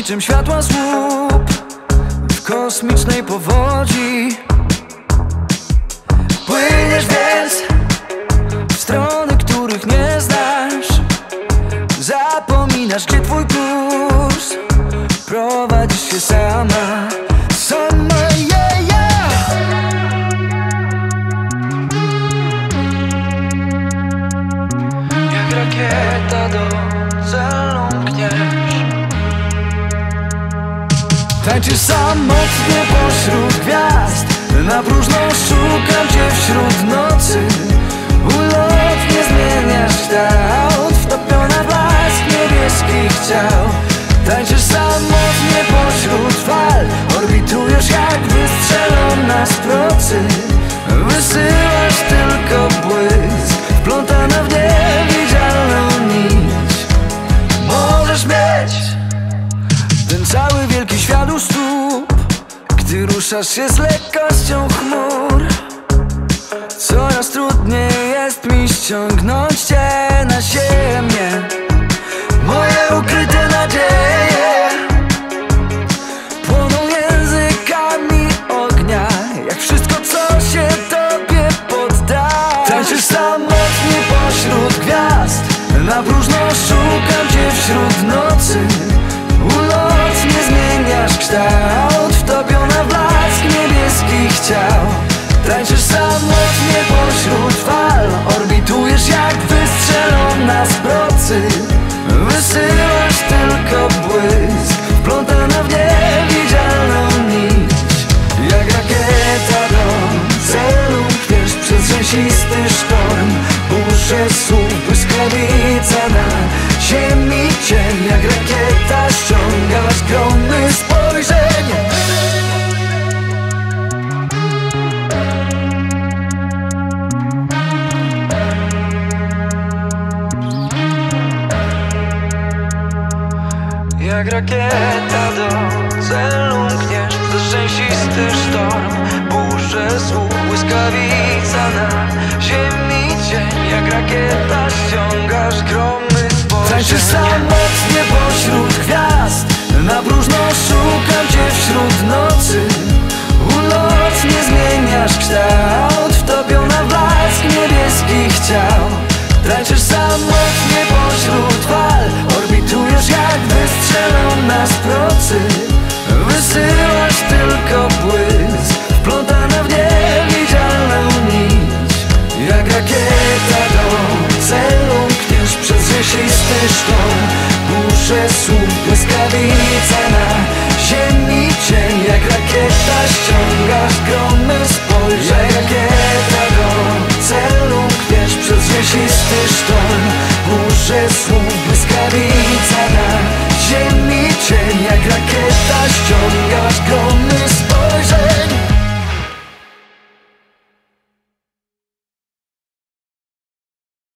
niczym światła słup w kosmicznej powodzi. Płyniesz więc w strony, których nie znasz. Zapominasz, gdzie twój kurs. Prowadzisz się sama, jak rakieta do celu mkniesz. Tańczysz samotnie pośród gwiazd. Na próżno szukam cię wśród nocy. Ulotnie zmieniasz kształt, wtopiona w blask niebieskich ciał. Tańczysz samotnie pośród fal. Orbitujesz jak wystrzelona z procy. Wysyłasz tylko błysk, wplątana w niewidzialną nić. Możesz mieć ten cały wielki świat u stóp, gdy ruszasz się z lekkością chmur. Coraz trudniej jest mi ściągnąć cię na ziemię. Moje ukryte nadzieje płoną językami ognia, jak wszystko, co się tobie poddaje. Tańczysz samotnie pośród gwiazd. Na próżno szukam cię wśród nocy. Ulotnie zmieniasz kształt, wtopiona w blask niebieskich ciał. Tańczysz samotnie pośród fal. Orbitujesz jak wystrzelona z procy. Wysyłasz tylko błysk, wplątana w niewidzialną nić. Jak rakieta do celu mkniesz przez rzęsisty sztorm. Burzę słów, błyskawica na ziemi cień. Jak rakieta ściągasz gromy spojrzenie. Jak rakieta do celu mkniesz przez rzęsisty sztorm. Burzę słów, błyskawica na ziemi cień. Jak rakieta ściągasz gromy spojrzenia. Tańczysz samotnie pośród gwiazd. Na próżno szukam cię wśród nocy. Ulotnie zmieniasz kształt, wtopiona w blask niebieskich ciał. Tańczysz samotnie pośród fal. Orbitujesz jak wystrzelona z procy. Wysyłasz tylko błysk, wplątana w niewidzialną nić. Jak rakieta do celu mkniesz przez rzęsisty sztorm. Burzę słów, błyskawica na ziemi cień. Jak rakieta ściągasz gromy spojrzeń. Jak rakieta do celu mkniesz przez rzęsisty sztorm. Burzę słów, błyskawica na ziemi cień. Jak rakieta ściągasz gromy spojrzeń.